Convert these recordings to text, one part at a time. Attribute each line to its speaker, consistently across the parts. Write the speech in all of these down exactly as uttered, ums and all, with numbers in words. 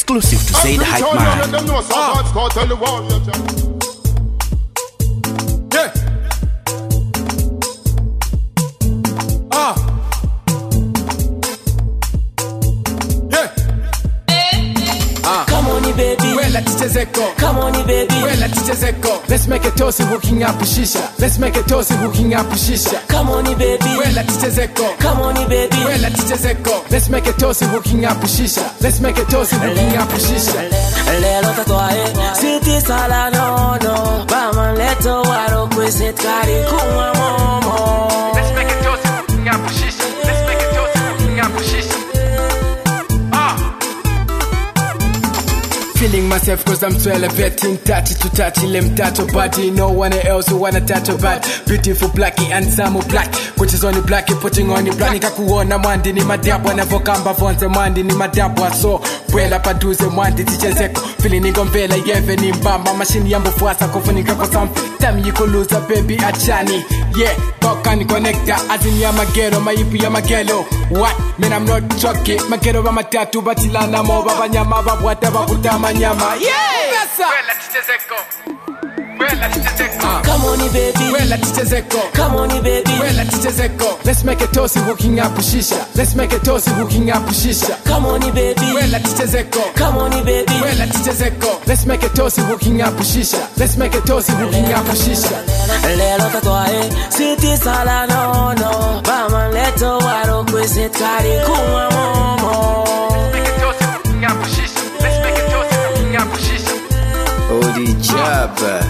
Speaker 1: Exclusive to Zaid Hype Man.
Speaker 2: Yeah. Ah. Yeah. Ah.
Speaker 3: Come on, baby.
Speaker 2: Wela tichezeko.
Speaker 3: Come on, baby.
Speaker 2: Wela tichezeko. Let's make it tossy hooking up shisha. Let's make it tossy hooking up shisha.
Speaker 3: Come on, baby.
Speaker 2: Wela tichezeko.
Speaker 3: Come on, baby.
Speaker 2: Wela tichezeko. Let's make it tossy hooking up shisha. Let's make it tossy hooking up shisha.
Speaker 3: Lelo tatoae Siti sala no no Baman leto waro kweset kari kuwa momo.
Speaker 2: Let's make it tossy hooking up shisha. Let's make it tossy hooking up shisha. Ah. Feeling myself cause I'm elevating, touchy to touchy, limb touch your body. No one else who wanna touch your body. Beautiful blackie and some black, which is on the blackie, putting on the black. Nika kuona mwandi ni madabwa, nevo kamba vonze mwandi ni madabwa. So, bwela paduze mwandi tichezeko. Feeling niko mbele yeve ni mbamba. Machine yambo fuasa kufunika kwa something. Time yiko loser baby achani. Yeah, bokani connector, azini ya magero, maipu ya magelo. What? Man I'm not joking. Magero ba matatu, batilana mo, baba nyama, babwata, babutama nyama. Yeah! Wela tichezeko. Wela tichezeko.
Speaker 3: Come on, baby.
Speaker 2: Wela tichezeko.
Speaker 3: Come on, baby.
Speaker 2: Wela tichezeko. Let's make it tossy hooking up shisha. Let's make it tossy hooking up shisha.
Speaker 3: Come on, baby.
Speaker 2: Wela tichezeko.
Speaker 3: Come on, baby.
Speaker 2: Wela tichezeko. Let's make it tossy hooking up shisha. Let's make it tossy hooking up shisha.
Speaker 3: Lelo tatoae Siti sala no no Baman leto waro kweset kari kuwa momo.
Speaker 2: Let's make it tossy hooking up shisha. Let's make it tossy hooking up shisha.
Speaker 4: Odi chapa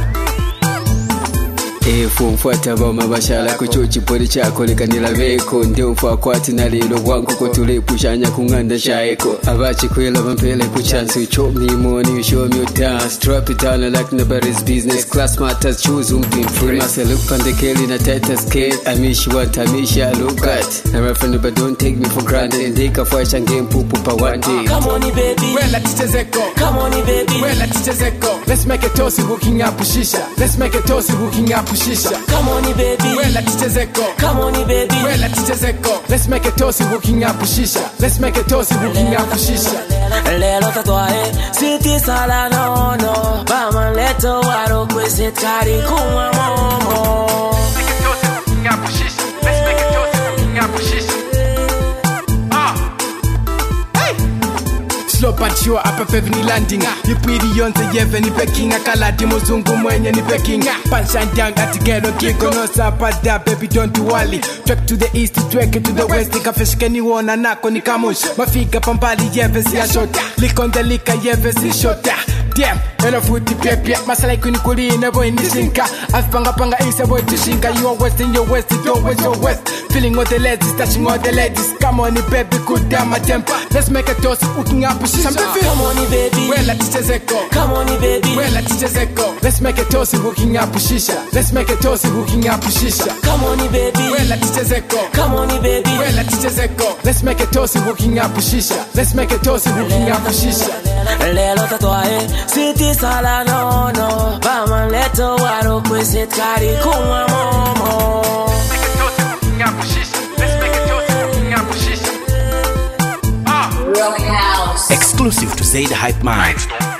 Speaker 4: Efu mfuata bama bashala kuchochi pori chako lekanila veko. Ndio mfua kwati na lilo wangu kutule pushanya kunganda shaeko. Abachi kwela vampele kuchansi you chop me money, you show me your dance. Drop it down like nobody's business. Class matters, choose umpin free. Masa look pan the kelly na tighter skate. I miss you want, I miss you, I look at. I'm a friend but don't take me for granted. Take a fight and game pupu pa one day.
Speaker 3: Come on, baby.
Speaker 2: Wela tichezeko.
Speaker 3: Come on, baby.
Speaker 2: Wela tichezeko. Let's make it tossy hooking up shisha. Let's make it tossy hooking up shisha.
Speaker 3: Come on, baby.
Speaker 2: Wela tichezeko.
Speaker 3: Come on, baby.
Speaker 2: Wela tichezeko. Let's make it tossy hooking up shisha. Let's make it tossy hooking up shisha.
Speaker 3: Lelo tatoae Siti sala no no Baman leto waro kweset kari kuwa momo.
Speaker 2: Let's make it tossy hooking up shisha. Let's make it tossy hooking up shisha. Ah. Hey. Slow but sure hapa pevi ni landing. Nipwidi yonze yeve ni pekinga. Kaladi muzungu mwenye ni pekinga. Punchline down at ghetto gigo. No sapada baby don't worry. Track to the east, track to the west. Nikafishike ni wona nako ni kamush. Mafiga pambali yeve si ya shota. Likonde lika yeve si shota. Damn, hello footy pepe. Masala kuni kuli ina boy ni sinka. Afpanga panga isa boy to shinka. You are west in your west, don't west your west. Feeling all the ladies, touching all the ladies. Come on baby, cool down my temper. Let's make a toss, hooking up shisha.
Speaker 3: Come on, baby.
Speaker 2: Wela tichezeko.
Speaker 3: Come on, baby.
Speaker 2: Wela tichezeko. Let's make it tossy hooking up shisha. Let's make it tossy hooking up shisha.
Speaker 3: Come on, baby.
Speaker 2: Wela tichezeko.
Speaker 3: Come on, baby.
Speaker 2: Wela tichezeko. Let's make it tossy hooking up shisha. Let's make it tossy hooking up shisha.
Speaker 3: Lelo tatoae Siti sala no no Baman leto waro kweset kari kuwa momo.
Speaker 2: Let's make it tossy hooking up shisha. Let's make it tossy hooking up shisha. Ah.
Speaker 1: Exclusive to Zaid Hype Man.